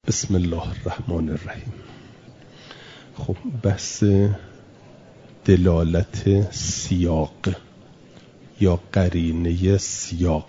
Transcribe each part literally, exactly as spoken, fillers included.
بسم الله الرحمن الرحیم. خب بحث دلالت سیاق یا قرینه سیاق،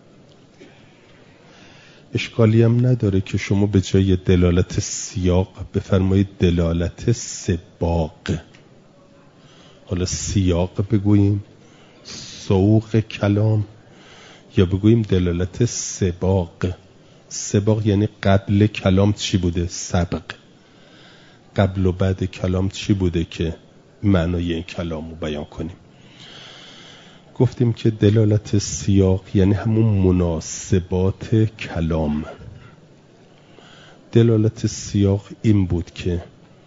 اشکالی هم نداره که شما به جای دلالت سیاق بفرمایید دلالت سباق. حالا سیاق بگوییم، سوق کلام، یا بگوییم دلالت سباق. سباق یعنی قبل کلام چی بوده؟ سبق. قبل و بعد کلام چی بوده که معنای این کلام رو بیان کنیم. گفتیم که دلالت سیاق یعنی همون مناسبات کلام. دلالت سیاق این بود که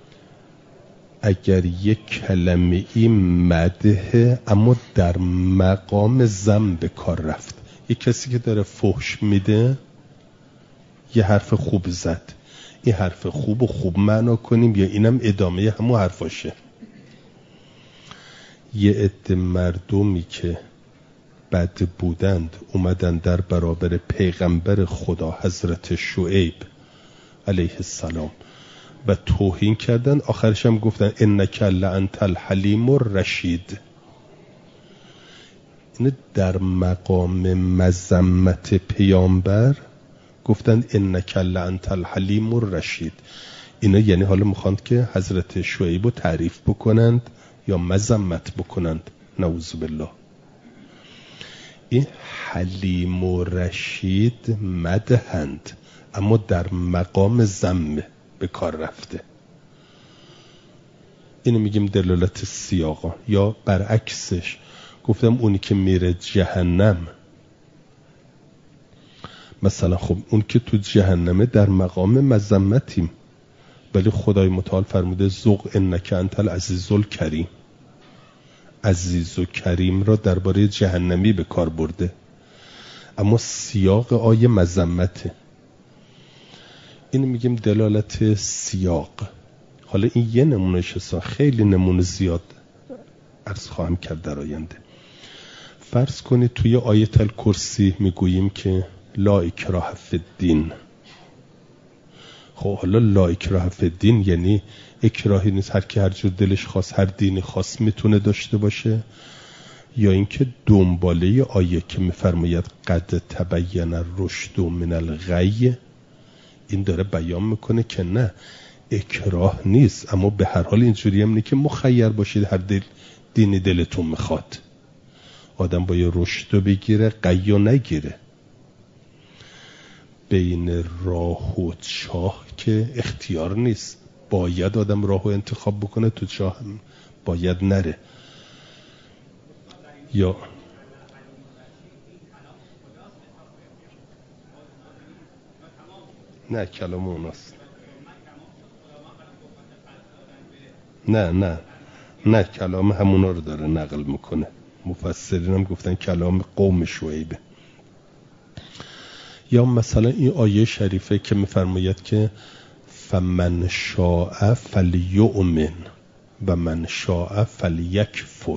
اگر یک کلمه ای مدحه اما در مقام ذم به کار رفت، یک کسی که داره فحش میده یه حرف خوب زد، این حرف خوب و خوب معنا کنیم یا اینم ادامه همون حرفاشه. یه عده مردمی که بد بودند اومدن در برابر پیغمبر خدا حضرت شعیب علیه السلام و توهین کردن، آخرش هم گفتن انک لانت الحلیم الرشید. این در مقام مذمت پیامبر گفتن انک لانت الحلیم الرشید. اینا یعنی حالا میخواند که حضرت شعیب رو تعریف بکنند یا مذمت بکنند، نعوذ بالله. این حلیم و رشید مدحند اما در مقام ذم به کار رفته. اینو میگیم دلالت سیاقا. یا برعکسش گفتم اونی که میره جهنم، مثلا خب اون که تو جهنمه در مقام مذمتیم، ولی خدای متعال فرموده ذوق انک انت العزیز الکریم. عزیز و کریم را درباره جهنمی به کار برده، اما سیاق آیه مذمته. این میگیم دلالت سیاق. حالا این یه نمونه شسا، خیلی نمونه زیاد عرض خواهم کرد در آینده. فرض کنید توی آیت الکرسی میگوییم که لا اکراه فی الدین. خب حالا لا اکراه فی الدین یعنی اکراهی نیست، هر کی هر جور دلش خواست هر دینی خاص میتونه داشته باشه، یا اینکه دنباله آیه که میفرماید قد تبین الرشد من الغی، این داره بیان میکنه که نه اکراه نیست، اما به هر حال اینجوری هم نیست که مخیر باشید هر دل دینی دلتون میخواد. آدم باید رشد بگیره، غی نگیره. بین راه و چاه که اختیار نیست، باید آدم راهو انتخاب بکنه، تو چاه هم باید نره. یا نه کلام اوناست، نه نه نه کلام همونا رو داره نقل میکنه. مفسرین هم گفتن کلام قوم شعیبه. یا مثلا این آیه شریفه که میفرماید که فمن شاء فلیؤمن و من شاء فلیکفر.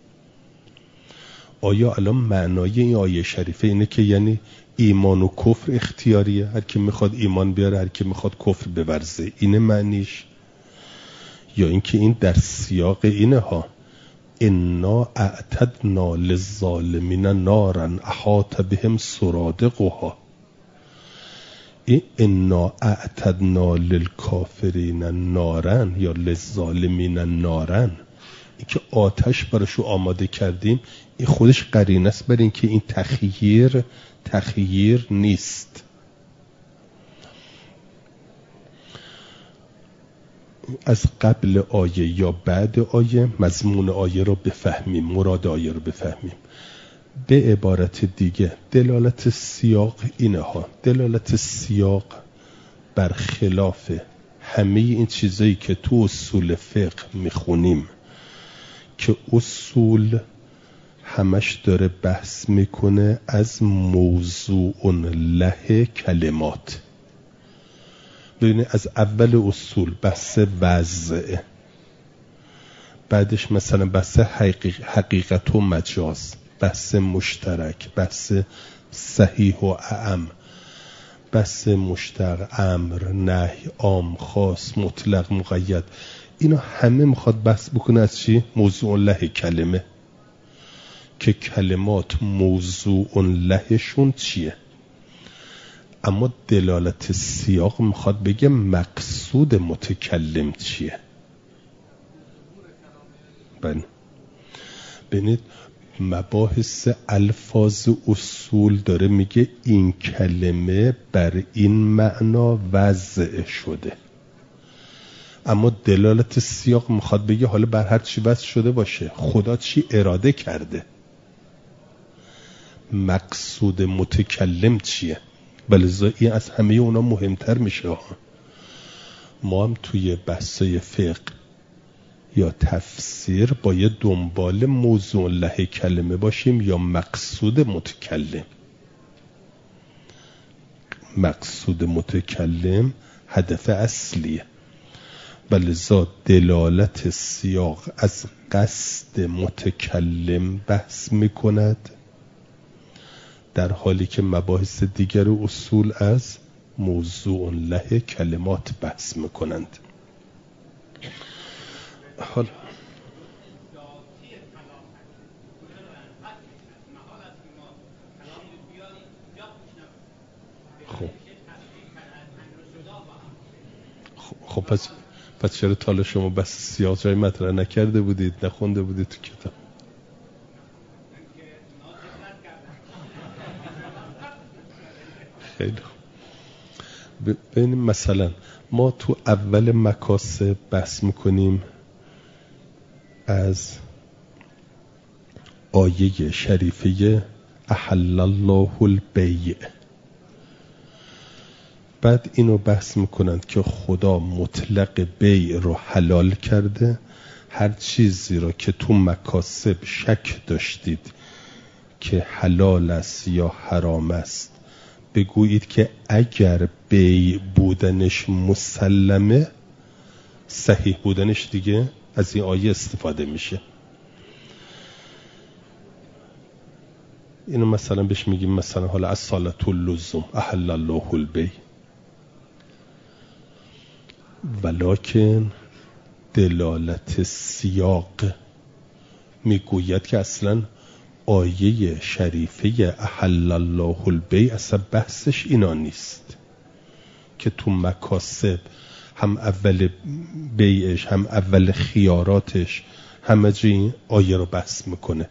آیا الان معنای این آیه شریفه اینه که یعنی ایمان و کفر اختیاریه، هر کی میخواد ایمان بیاره هر کی میخواد کفر بورزه، اینه معنیش؟ یا اینکه این در سیاق اینه ها انا اعتدنا للظالمین نارا احاط بهم سرادقها. این انا اعتدنا للکافرین نارن یا للظالمین نارن، این که آتش براشو آماده کردیم، این خودش قرینه است بر این که این تخییر تخییر نیست. از قبل آیه یا بعد آیه مضمون آیه رو بفهمیم، مراد آیه رو بفهمیم. به عبارت دیگه دلالت سیاق اینه ها. دلالت سیاق برخلاف همه این چیزایی که تو اصول فقه میخونیم که اصول همش داره بحث میکنه از موضوع له کلمات. ببینید از اول اصول بحث وضع، بعدش مثلا بحث حقیق حقیقت و مجاز، بحث مشترک، بحث صحیح و اعم، بحث مشتق، امر، نهی، عام، خاص، مطلق، مقید، اینا همه میخواد بحث بکنه از چی؟ موضوع له کلمه، که کلمات موضوع لهشون چیه. اما دلالت سیاق میخواد بگه مقصود متکلم چیه. بله، ببینید مباحث الفاظ اصول داره میگه این کلمه بر این معنا وضع شده، اما دلالت سیاق میخواد بگه حالا بر هر چی وضع شده باشه خدا چی اراده کرده، مقصود متکلم چیه. ولذا این از همه اونا مهمتر میشه. ما هم توی بحثای فقه یا تفسیر باید دنبال موضوع له کلمه باشیم یا مقصود متکلم. مقصود متکلم هدف اصلیه، ولذا دلالت سیاق از قصد متکلم بحث میکند، در حالی که مباحث دیگر اصول از موضوع له کلمات بحث میکنند. حالا خب خب پس پس چرا تا شما بس سیاق جای مطرح نکرده بودید، نخونده بودید تو کتاب؟ خیلی خوب. ببینیم مثلا ما تو اول مکاسب بحث میکنیم از آیه شریفه احل الله البیع، بعد اینو بحث میکنند که خدا مطلق بیع رو حلال کرده. هر چیزی رو که تو مکاسب شک داشتید که حلال است یا حرام است بگویید که اگر بیع بودنش مسلمه، صحیح بودنش دیگه از این آیه استفاده میشه. اینو مثلا بهش میگیم مثلا حالا از صالت اللزوم احل الله البیع، ولکن دلالت سیاق میگوید که اصلا آیه شریفه احل الله البیع اصلا بحثش اینا نیست که تو مکاسب هم اول بیعش هم اول خیاراتش همه جای آیه رو بحث میکنه.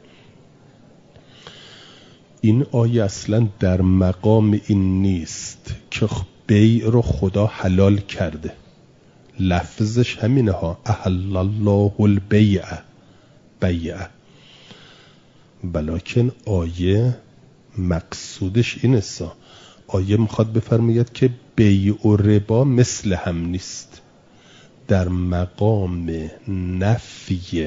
این آیه اصلا در مقام این نیست که بیع رو خدا حلال کرده، لفظش همینه ها، احل الله البیع، بیع، بلکن آیه مقصودش این است. آیه میخواد بفرماید که بیع و ربا مثل هم نیست، در مقام نفی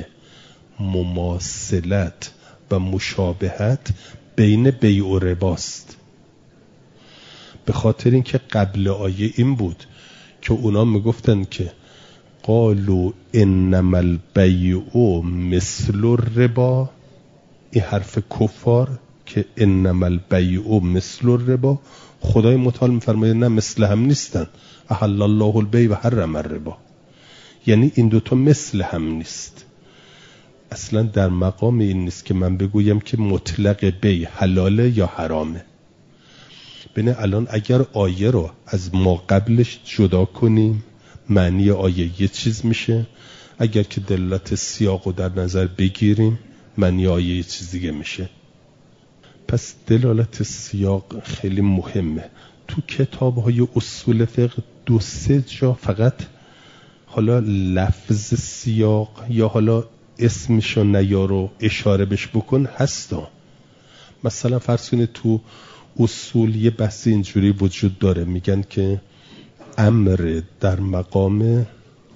مماثلت و مشابهت بین بیع و رباست. به خاطر اینکه قبل آیه این بود که اونا میگفتن که قالوا انما البیع مثل الربا، این حرف کفار که انما البیع مثل الربا، خدای متعال میفرماید نه مثل هم نیستن، احل الله البیع و حرم الربا، یعنی این دوتا مثل هم نیست. اصلا در مقام این نیست که من بگویم که مطلق بیع حلاله یا حرامه. ببین الان اگر آیه رو از ما قبلش جدا کنیم معنی آیه یه چیز میشه، اگر که دلالت سیاق رو در نظر بگیریم معنی آیه یه چیز دیگه میشه. پس دلالت سیاق خیلی مهمه. تو کتاب‌های اصول فقه دو سه جا فقط حالا لفظ سیاق یا حالا اسمشو نیارو اشاره بش بکن هستا. مثلا فرض کنید تو اصول یه بحث اینجوری وجود داره، میگن که امر در مقام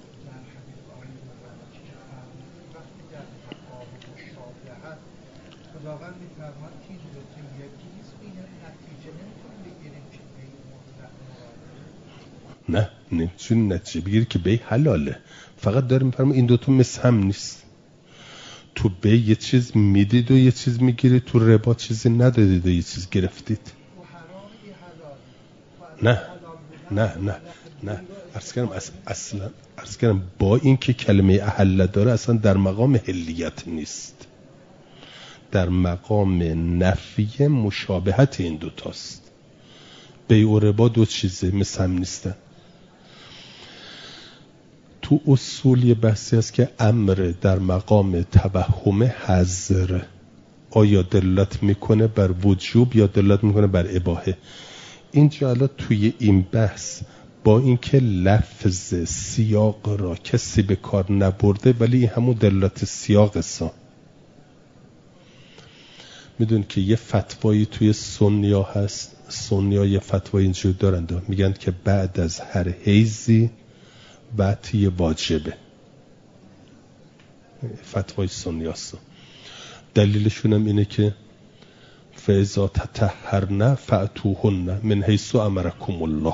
نه نمیتونی نتیجه بگیری که بی حلاله، فقط داره میفرمه این دوتا مثل هم نیست. تو بی یه چیز میدید و یه چیز میگیرید، تو ربا چیزی ندادید و یه چیز گرفتید. نه نه نه نه عرض کردم اصلا عرض کردم با این که کلمه احل داره اصلا در مقام حلیت نیست، در مقام نفی مشابهت این دوتاست. بیع و ربا دو چیزه، مثل هم نیستن. تو اصول یه بحثی هست که امر در مقام توهم حظر، آیا دلالت میکنه بر وجوب یا دلالت میکنه بر اباحه. اینجا الان توی این بحث با اینکه لفظ سیاق را کسی به کار نبرده ولی این همون دلالت سیاق است. میدون که یه فتوایی توی سنیا هست، سنیا یه فتوایی اینجور دارند، میگن که بعد از هر حیضی بعدی واجبه. فتوای سنیاست. دلیلشون هم اینه که فاذا تطهرن فأتوهن من حیث امرکم الله.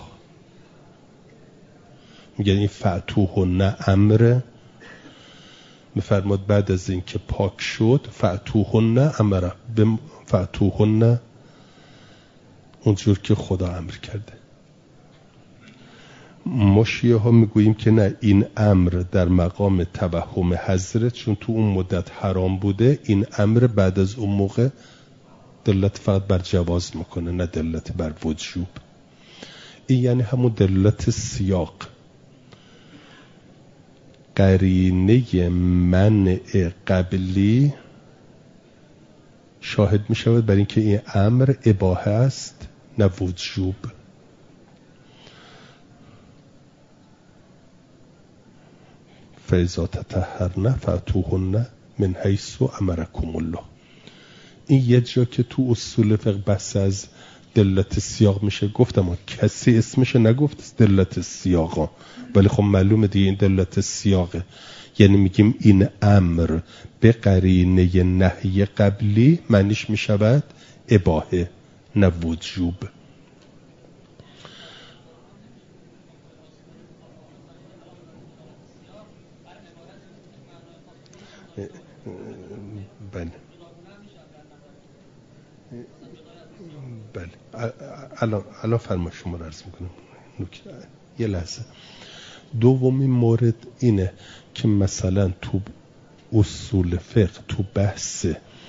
میگن این فأتوهن امر، میفرماد بعد از این که پاک شد فأتوهن امر، فأتوهن اونجور که خدا امر کرده. ما شیعه ها میگوییم که نه، این امر در مقام توهم حضرت، چون تو اون مدت حرام بوده، این امر بعد از اون موقع دلالت فقط بر جواز میکنه، نه دلالت بر وجوب. این یعنی همون دلالت سیاق. قرینه منع قبلی شاهد میشود بر اینکه این امر اباحه است نه وجوب. فاذا تطهرن فأتوهن من حیث امرکم الله. این یه جا که تو اصول فقه بحث از دلالت سیاق میشه. گفتم کسی اسمش نگفت دلالت سیاقا، ولی خب معلومه دیگه این دلالت سیاقه. یعنی میگیم این امر به قرینه نهی قبلی معنیش میشود اباحه نه وجوب. بله بله الان الان فرما شما رو عرض میکنم. یه لحظه. دومین مورد اینه که مثلا تو اصول فقه تو بحث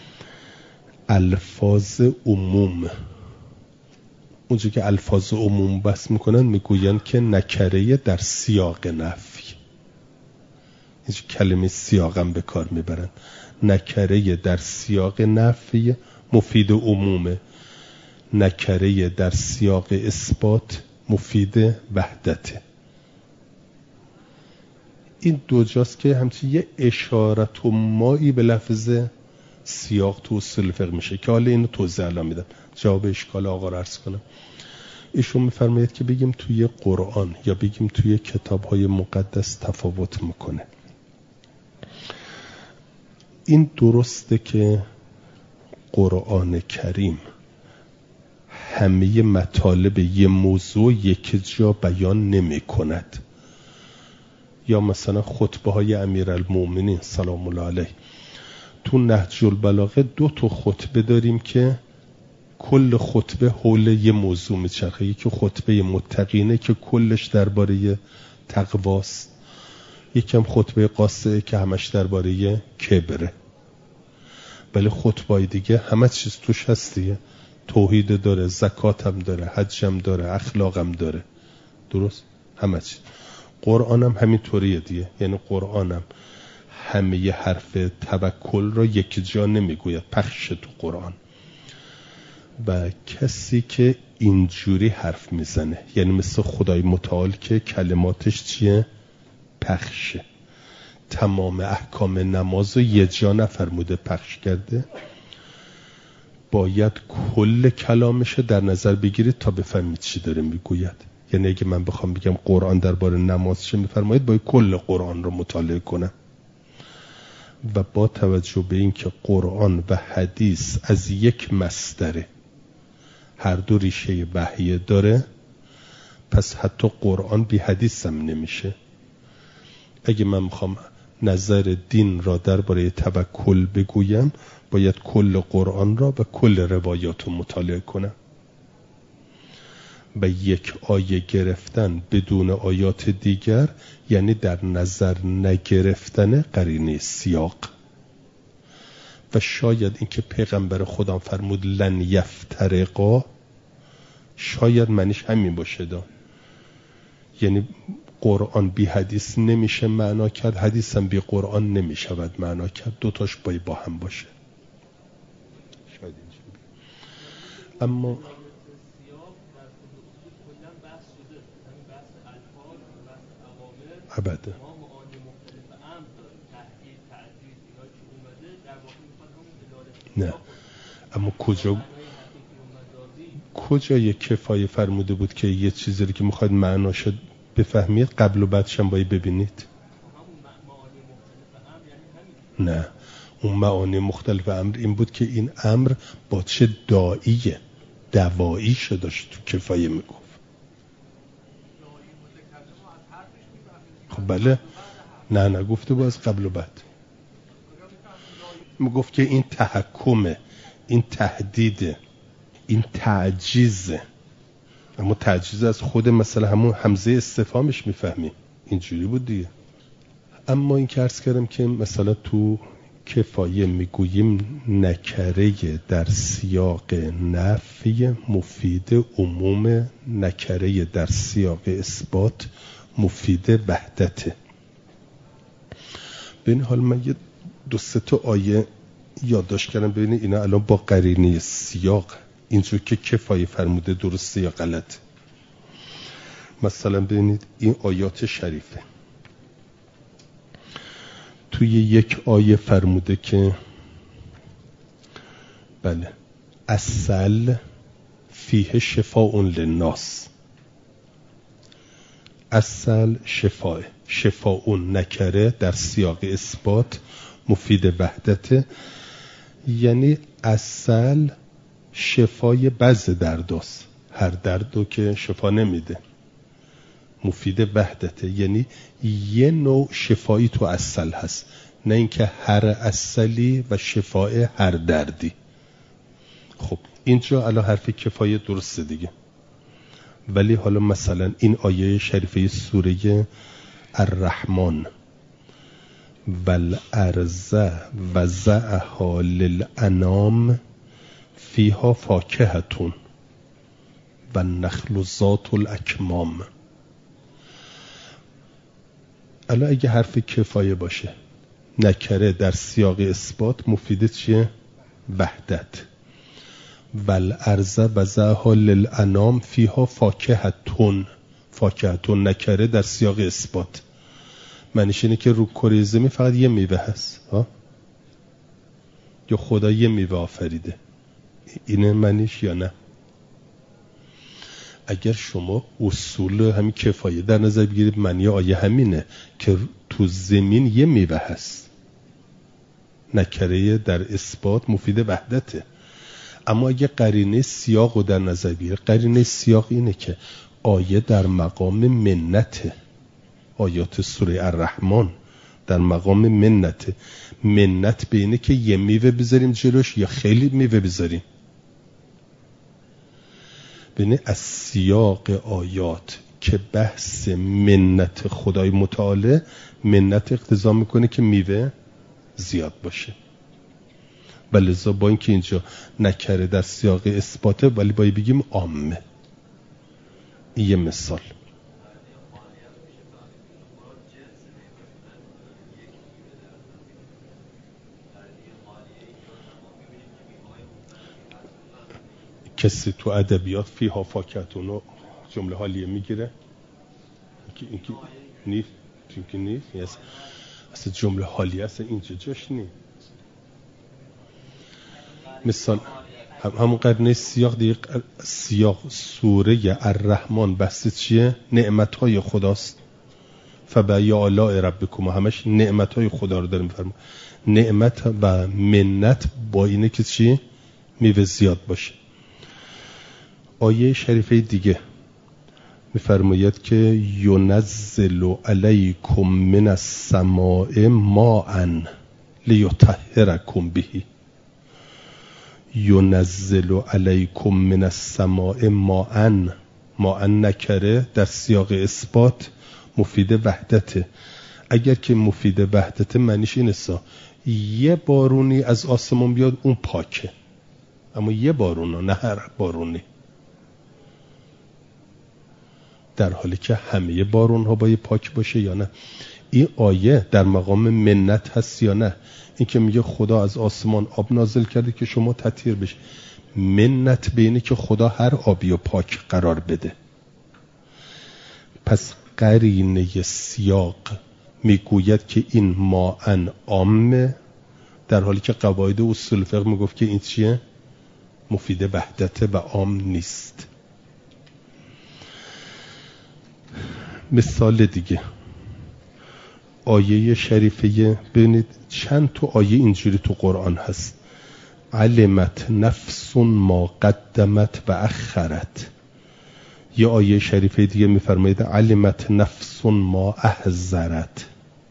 الفاظ عموم، اونجا که الفاظ عموم بحث میکنن میگوین که نکره در سیاق نفی، اینجا کلمه سیاقم به کار میبرن. نکره در سیاق نفی مفید عمومه، نکره در سیاق اثبات مفید وحدته. این دو جاست که همچنین یه اشارت و مایی به لفظ سیاق تو اصول فقه میشه که حالا اینو توضیح الان میدم، جواب اشکال آقا رو عرض کنم. ایشون میفرماید که بگیم توی قرآن یا بگیم توی کتاب‌های مقدس تفاوت میکنه. این درسته که قرآن کریم همه مطالب یه موضوع یک جا بیان نمی کند. یا مثلا خطبه های امیرالمومنین سلام الله علیه، تو نهج البلاغه دو تا خطبه داریم که کل خطبه حول یه موضوع میچرخه. یکی خطبه متقینه که کلش درباره تقواست، یکم خطبه قاصه که همش درباره کبره. ولی خطبه دیگه همه چیز توش هست دیگه، توحید داره، زکات هم داره، حج هم داره، اخلاق هم داره. درست؟ همه چیز. قرآن هم همینطوریه دیگه. یعنی قرآن هم همه ی حرف توکل را یک جا نمیگوید، پخش تو قرآن. و کسی که اینجوری حرف میزنه، یعنی مثل خدای متعال که کلماتش چیه؟ پخشه. تمام احکام نماز رو یه جا نفرموده پخش کرده، باید کل کلامش در نظر بگیرید تا بفهمید چی داره میگوید. یعنی اگه من بخوام بگم قرآن درباره نماز چه میفرماید، باید کل قرآن رو مطالعه کنم. و با توجه به این که قرآن و حدیث از یک مصدره، هر دو ریشه وحی داره، پس حتی قرآن بی حدیث هم نمیشه. اگه من میخوام نظر دین را درباره توکل بگویم، باید کل قرآن را و کل روایات رو مطالعه کنم. و یک آیه گرفتن بدون آیات دیگر یعنی در نظر نگرفتن قرینه سیاق. و شاید اینکه پیغمبر خدا فرمود لن یفترقا، شاید معنیش همین باشه دا. یعنی قرآن بی حدیث نمیشه معنا کرد، حدیث هم بی قرآن نمیشود معنا کرد، دوتاش باید با هم باشه. شاید اما ابدا نه، اما کجا کجا یک کفایه فرموده بود که یه چیزی رو که میخواید معناشو بفهمید قبل و بعدش هم باید ببینید؟ نه، اون معانی مختلف امر این بود که این امر با چه داعیه دواییشو داشت تو کفایه میگفت. خب بله، نه نه گفته باز قبل و بعد میگفت که این تحکمه، این تهدیده، این تعجیزه. اما تعجیز از خود مثلا همون همزه استفهامش میفهمی، اینجوری بود دیگه. اما این که عرض کردم که مثلا تو کفایه میگوییم نکره در سیاق نفی مفید عموم، نکره در سیاق اثبات مفید وحدته. به این حال من یه دو سه تا آیه یادداشت کردم ببینید اینا الان با قرینه سیاق اینجور که کفایه فرموده درسته یا غلط. مثلا ببینید این آیات شریفه، توی یک آیه فرموده که بله عسل فیه شفاء للناس، عسل شفاء، شفاء نکره در سیاق اثبات مفید وحدته، یعنی عسل شفای بعض درداست، هر دردو که شفا نمیده، مفید وحدته، یعنی یه نوع شفایی تو عسل هست، نه اینکه هر عسلی و شفای هر دردی. خب اینجا الان حرف کفایه درسته دیگه. ولی حالا مثلا این آیه شریفه سوره الرحمن والارض وضعها للانام فیها فاکهتون و النخل ذات الاکمام. الان اگه حرف کفایه باشه نکره در سیاق اثبات مفیده چیه؟ وحدت. والارض وضعها للانام فیها فاکهتون، فاکهتون نکره در سیاق اثبات معنیش اینه که رو کره زمین فقط یه میوه هست ها؟ یا خدا یه میوه آفریده، اینه معنیش یا نه؟ اگر شما اصول همین کفایه در نظر بگیرید معنی آیه همینه که تو زمین یه میوه هست، نکره در اثبات مفید وحدته. اما اگه قرینه سیاق رو در نظر بگیرید، قرینه سیاق اینه که آیه در مقام منته، آیات سوره الرحمن در مقام منته، منت به اینه که یه میوه بذاریم جلوش یا خیلی میوه بذاریم. ببینید از سیاق آیات که بحث منت خدای متعال، منت اقتضا میکنه که میوه زیاد باشه. ولذا با اینکه اینجا نکره در سیاق اثباته ولی باید بگیم عامه. یه مثال کسی تو ادبیات فیها فاکهتون رو جمله حالیه میگیره؟ اینکه نیست، اینکه نیست، اصلا جمله حالیه اصلا اینجا جاش نیست. مثال هم همون قرنه سیاق دیگه، سیاق سوره الرحمن بحث چیه؟ نعمتهای خداست. فبأی آلاء ربکم، همش نعمتهای خدا رو داره میفرما. نعمت و منت با اینه که چی؟ میوه زیاد باشه. آیه شریفه دیگه میفرماید که ینزل علیکم من السماء ماء لیطهرکم به، ینزل علیکم من السماء ماء، ما ان نکره در سیاق اثبات مفید وحدته. اگر که مفید وحدته معنیش این است یه بارونی از آسمون بیاد اون پاکه، اما یه بارون، نه هر بارونی، در حالی که همه بارون ها باید پاک باشه یا نه. این آیه در مقام منت هست یا نه؟ این که میگه خدا از آسمان آب نازل کرده که شما تطهیر بشه، منت به اینه که خدا هر آبی و پاک قرار بده. پس قرینه سیاق میگوید که این ما ان عامه، در حالی که قواعد اصول فقه میگفت که این چیه؟ مفید وحدته و عام نیست. مثال دیگه آیه شریفه، ببینید چند تا آیه اینجوری تو قرآن هست. علمت نفس ما قدمت و اخرت. یه آیه شریفه دیگه میفرماید علمت نفس ما احذرت.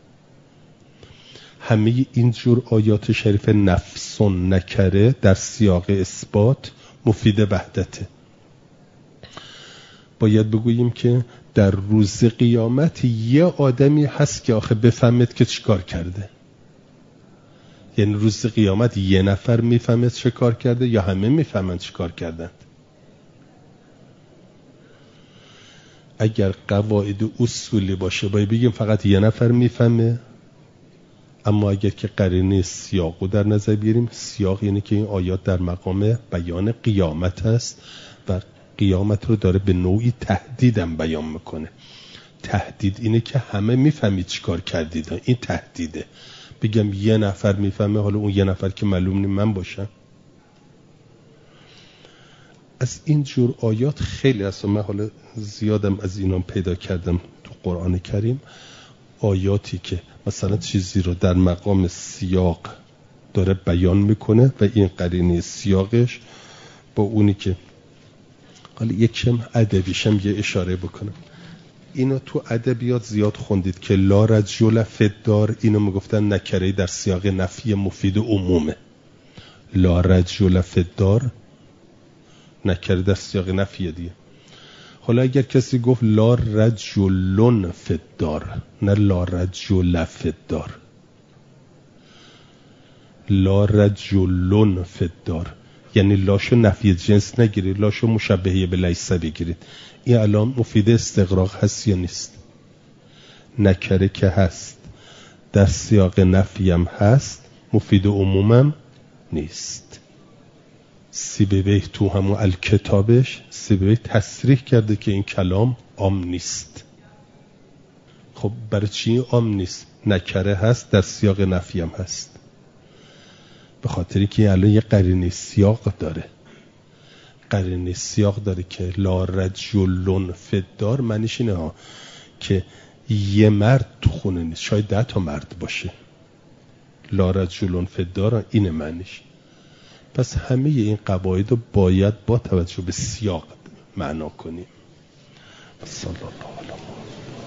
همه اینجور آیات شریف نفس نکره در سیاق اثبات مفید وحدته. باید بگوییم که در روز قیامت یه آدمی هست که آخه بفهمد که چیکار کرده. یعنی روز قیامت یه نفر میفهمد چه کار کرده یا همه میفهمند چه کار کردند؟ اگر قواعد اصولی باشه باید بگیم فقط یه نفر میفهمه. اما اگر که قرینه سیاق رو در نظر بگیریم، سیاق یعنی که این آیات در مقام بیان قیامت هست و قیامت رو داره به نوعی تهدیدم بیان میکنه. تهدید اینه که همه میفهمید چی کار کردید، این تهدیده. بگم یه نفر میفهمه، حالا اون یه نفر که معلوم نیم من باشم. از این جور آیات خیلی هست. من حالا زیادم از اینام پیدا کردم تو قرآن کریم، آیاتی که مثلا چیزی رو در مقام سیاق داره بیان میکنه و این قرینه سیاقش با اونی که حالا یکم ادبیشم یه اشاره بکنم. اینو تو ادبیات زیاد خوندید که لا رجل فی الدار، اینو میگفتن نکره در سیاق نفی مفید عمومه. لا رجل فی الدار نکره در سیاق نفی دیگه. حالا اگر کسی گفت لا رجلن فی الدار، نه لا رجل فی الدار، لا رجلن فی الدار، یعنی لاشو نفی جنس نگیرید، لاشو مشبهه به لیسه بگیرید. این الان مفید استغراق هست یا نیست؟ نکره که هست در سیاق نفی هم هست، مفید عمومم نیست. سیبوی تو همون الکتابش سیبوی تصریح کرده که این کلام عام نیست. خب برای چی عام نیست؟ نکره هست در سیاق نفی هم هست. به خاطری که الان یه قرینه سیاق داره. قرینه سیاق داره که لا رجلن فی الدار، معنیش اینه ها که یه مرد تو خونه نیست، شاید ده تا مرد باشه. لا رجلن فی الدار اینه معنیش. پس همه این قواعد رو باید با توجه به سیاق معنا کنیم. صلی الله علیه و